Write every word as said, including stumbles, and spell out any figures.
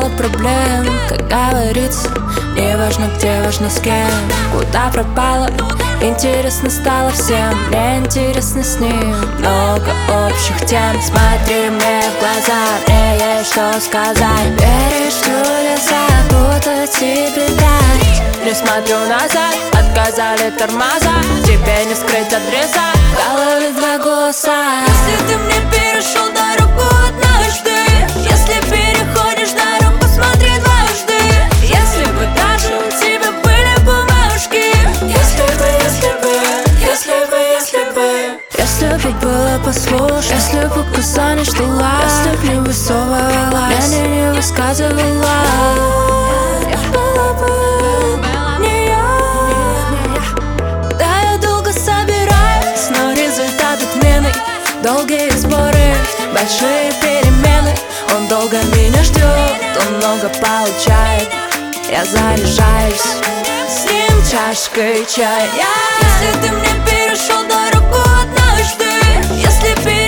мало проблем. Как говорится, не важно где, важно с кем. Куда пропала, интересно стало всем. Мне интересно с ним, много общих тем. Смотри мне в глаза, мне есть что сказать. Веришь в чудеса, будто тебе дать. Не смотрю назад, отказали тормоза. Тебе не скрыть адреса, в голове два голоса. Если ты мне перешел дорогу однажды, если переходишь дорогу, посмотри дважды. Если бы даже у тебя были бумажки. Если бы, если бы, если бы, если бы Если бы было послушно, если бы указание ждала, если б не высовывала, я не высказывала. Была бы не я. Да, я долго собираюсь, но результат отменный. Долгие споры, большие перемены. Он долго меня ждет, он много получает. Я заряжаюсь с ним чашкой чая. Если ты мне перешел дорогу однажды, если переходишь